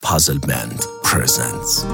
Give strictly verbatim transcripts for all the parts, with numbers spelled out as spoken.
Puzzle Band presents.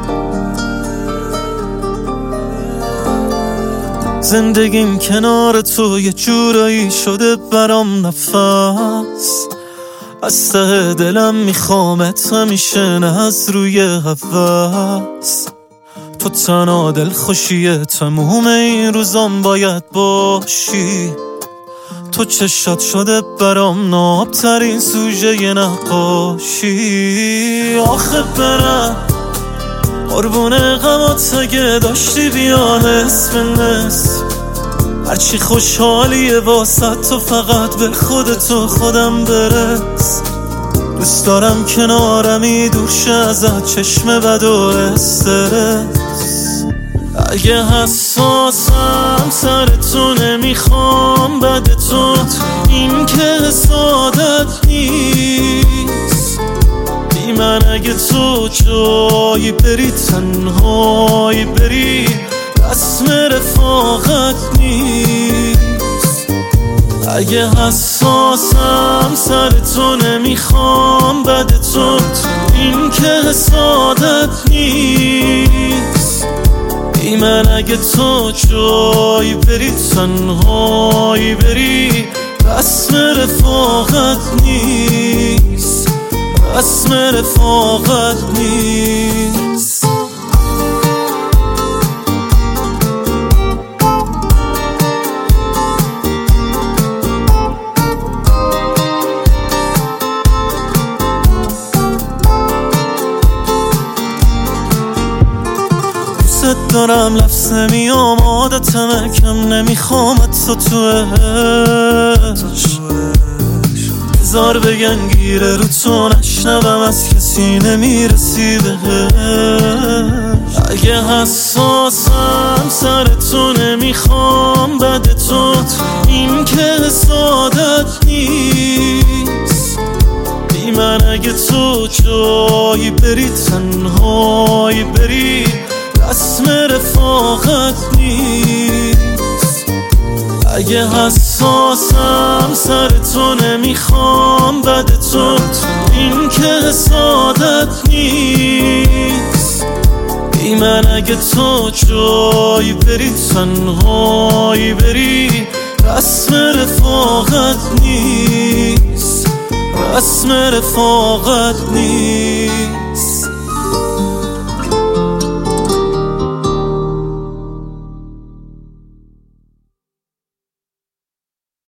زندگیم کنار تو یه جورایی شده برام نفس، از ته دلم میخوامت همیشه، نه از روی هوس. تو تنها دل خوشیه تموم این روزام باید باشی. تو چشات شده برام نابترین سوژه ی نقاشی. آخه برم قربون غمات اگه داشتی بیا نصف نصف، هرچی خوشحالیه واسه تو فقط به خودتو خودم برس. دوست دارم کنارمی دور شه ازت چشم بد و استرس. اگه حساسم سر تو نمیخوام بد تو، این که حسادت نیست. بی من اگه تو جایی بری تنهایی بری، رسم رفاقت نیست. اگه حساسم سر تو نمیخوام بد تو، این که حسادت نیست. بی من اگه تو جایی بری تنهایی بری، رسم رفاقت نیست. رسم رفاقت نیست. دارم لفظ نمیام عادتمه، کم نمیخوامت تو تو عشق. هزار بگن گیره رو تو نشنوم، از کسی نمیرسی بهش. اگه حساسم سر تو نمیخوام بد تو، این که حسادت نیست. بی من اگه تو جایی بری تنهایی بری، رسم رفاقت نیست. اگه حساسم سر تو نمیخوام بد تو، این که حسادت نیست. بی من اگه تو جایی بری تنهایی بری، رسم رفاقت نیست. رسم رفاقت نیست.